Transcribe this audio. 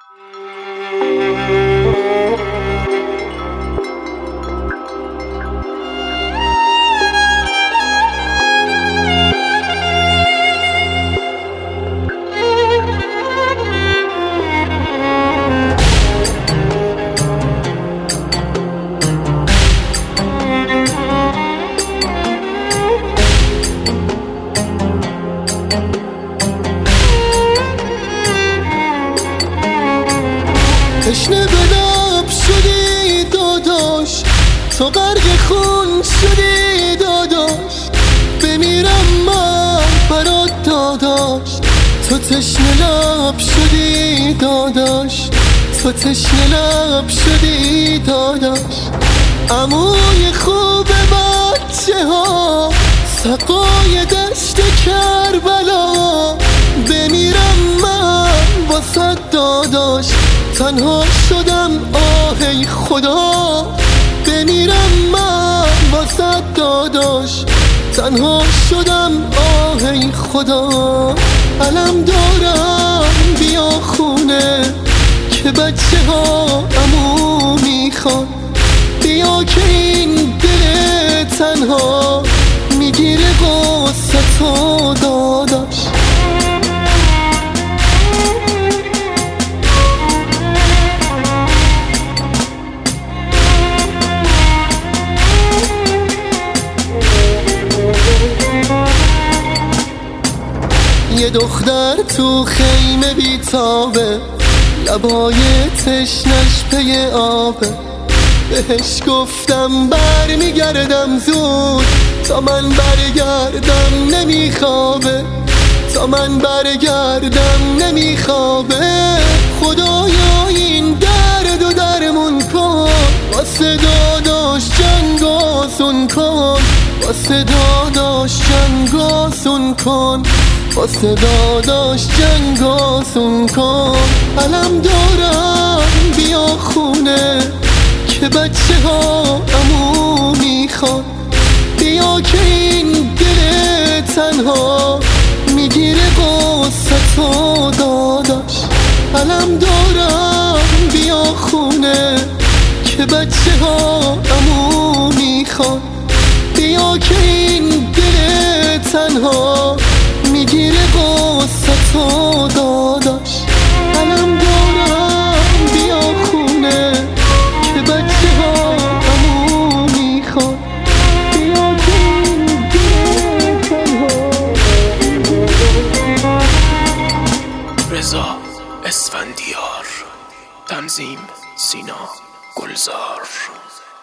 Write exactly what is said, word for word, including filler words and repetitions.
تشنه به لب شدی داداش، تو غرق خون شدی داداش، بمیرم من برات داداش. تو تشنه لب شدی داداش، تو تشنه لب شدی داداش. عموی خوب بچه ها، سقای دشت کربلا، بمیرم من واسه داداش. تنها شدم آه ای خدا، بمیرم من واسه داداش. تنها شدم آه ای خدا. علم دارم بیا خونه که بچه ها عمو میخوان، بیا که این دل تنها میگیره قصه تو داداش. یه دختر تو خیمه بیتابه، لبای تشنش پی آبه. بهش گفتم بر میگردم زود، تا من برگردم نمیخوابه، تا من برگردم نمیخوابه. خدایا این درد و درمون کن، واسه داداش جنگ آسون کن، واسه داداش جنگ آسون کن، واسه داداش جنگ آسون کن. علم دارم بیا خونه که بچه ها عمو میخوان، بیا که این دل تنها میگیره قصه تو داداش. علم دارم بیا خونه که بچه ها عمو میخوان، بیا که این دل تنها میگیره قصه تو داداش. علم دارم بیا خونه که بچه ها عمو میخوان، بیا که این دل تنها. رضا اسفندیار، تنظیم سینا گلزار.